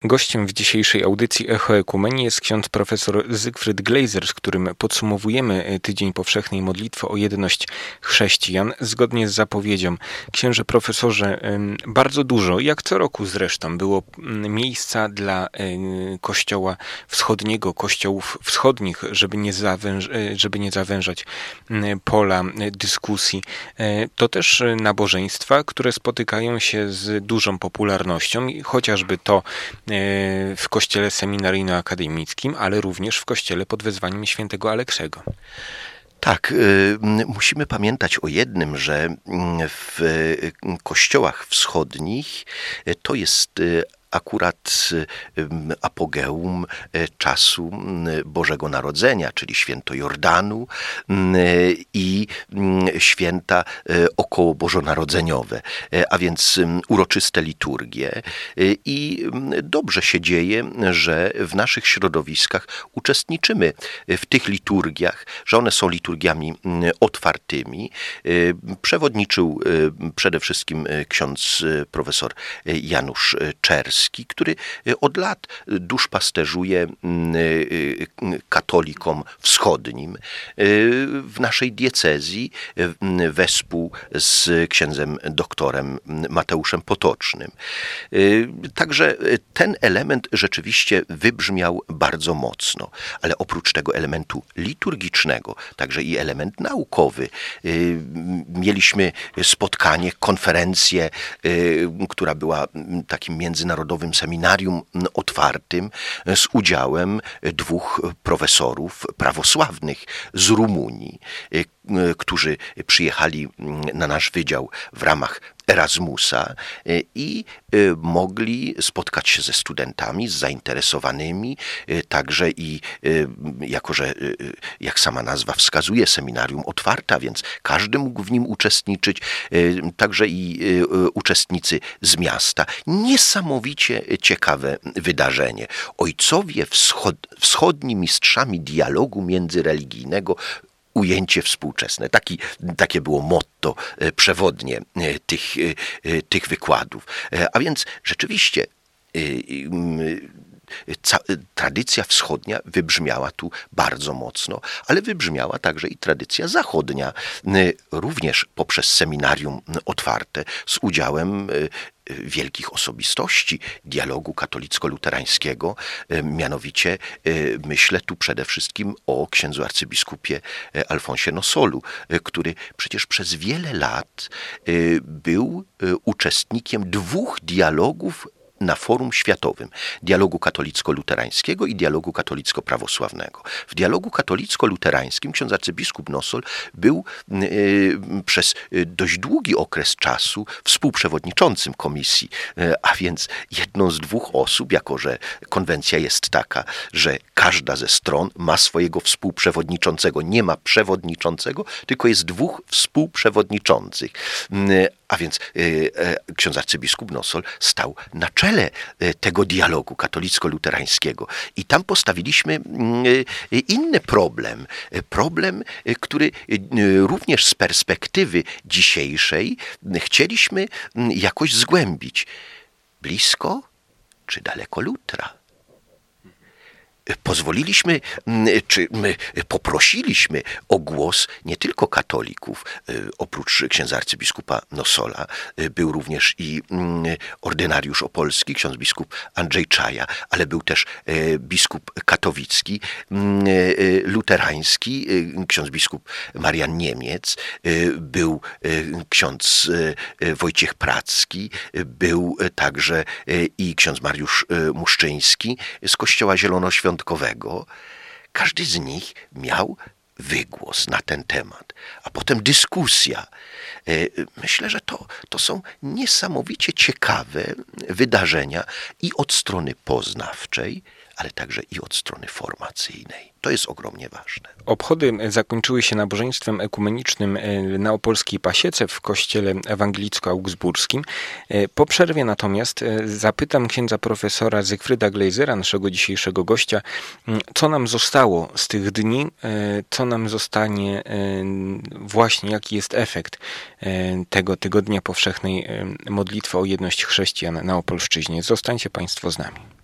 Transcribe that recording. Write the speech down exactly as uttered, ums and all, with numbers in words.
Gościem w dzisiejszej audycji Echo Ekumenii jest ksiądz profesor Zygfryd Glejzer, z którym podsumowujemy tydzień powszechnej modlitwy o jedność chrześcijan. Zgodnie z zapowiedzią, księże profesorze, bardzo dużo, jak co roku zresztą, było miejsca dla Kościoła Wschodniego, kościołów wschodnich, żeby nie, zawęż, żeby nie zawężać pola dyskusji. To też nabożeństwa, które spotykają się z dużą popularnością, chociażby to w kościele seminaryjno-akademickim, ale również w kościele pod wezwaniem świętego Aleksego. Tak, musimy pamiętać o jednym, że w kościołach wschodnich to jest akurat apogeum czasu Bożego Narodzenia, czyli święto Jordanu i święta okołobożonarodzeniowe, a więc uroczyste liturgie. I dobrze się dzieje, że w naszych środowiskach uczestniczymy w tych liturgiach, że one są liturgiami otwartymi. Przewodniczył przede wszystkim ksiądz profesor Janusz Czerski, który od lat duszpasterzuje katolikom wschodnim w naszej diecezji wespół z księdzem doktorem Mateuszem Potocznym. Także ten element rzeczywiście wybrzmiał bardzo mocno, ale oprócz tego elementu liturgicznego, także i element naukowy. Mieliśmy spotkanie, konferencję, która była takim międzynarodowym seminarium otwartym z udziałem dwóch profesorów prawosławnych z Rumunii, którzy przyjechali na nasz wydział w ramach Erasmusa i mogli spotkać się ze studentami, z zainteresowanymi, także i jako, że jak sama nazwa wskazuje, seminarium otwarte, a więc każdy mógł w nim uczestniczyć, także i uczestnicy z miasta. Niesamowicie ciekawe wydarzenie. Ojcowie wschod, wschodni mistrzami dialogu międzyreligijnego, ujęcie współczesne. Taki, takie było motto przewodnie tych, tych wykładów. A więc rzeczywiście Ca- tradycja wschodnia wybrzmiała tu bardzo mocno, ale wybrzmiała także i tradycja zachodnia, również poprzez seminarium otwarte z udziałem wielkich osobistości dialogu katolicko-luterańskiego, mianowicie myślę tu przede wszystkim o księdzu arcybiskupie Alfonsie Nosolu, który przecież przez wiele lat był uczestnikiem dwóch dialogów na forum światowym, dialogu katolicko-luterańskiego i dialogu katolicko-prawosławnego. W dialogu katolicko-luterańskim ksiądz arcybiskup Nosol był y, przez dość długi okres czasu współprzewodniczącym komisji, y, a więc jedną z dwóch osób, jako że konwencja jest taka, że każda ze stron ma swojego współprzewodniczącego. Nie ma przewodniczącego, tylko jest dwóch współprzewodniczących. Y, A więc y, y, ksiądz arcybiskup Nosol stał na czele y, tego dialogu katolicko-luterańskiego. I tam postawiliśmy y, y, inny problem. Y, problem, y, który y, również z perspektywy dzisiejszej y, chcieliśmy y, jakoś zgłębić. Blisko czy daleko Lutra? Pozwoliliśmy, czy poprosiliśmy o głos nie tylko katolików. Oprócz księdza arcybiskupa Nosola był również i ordynariusz opolski, ksiądz biskup Andrzej Czaja, ale był też biskup katowicki, luterański, ksiądz biskup Marian Niemiec, był ksiądz Wojciech Pracki, był także i ksiądz Mariusz Muszczyński z Kościoła Zielonoświątkowego. Każdy z nich miał wygłos na ten temat, a potem dyskusja. Myślę, że to, to są niesamowicie ciekawe wydarzenia i od strony poznawczej, ale także i od strony formacyjnej. To jest ogromnie ważne. Obchody zakończyły się nabożeństwem ekumenicznym na Opolskiej Pasiece w kościele ewangelicko-augsburskim. Po przerwie natomiast zapytam księdza profesora Zygfryda Glejzera, naszego dzisiejszego gościa, co nam zostało z tych dni, co nam zostanie właśnie, jaki jest efekt tego tygodnia powszechnej modlitwy o jedność chrześcijan na Opolszczyźnie. Zostańcie Państwo z nami.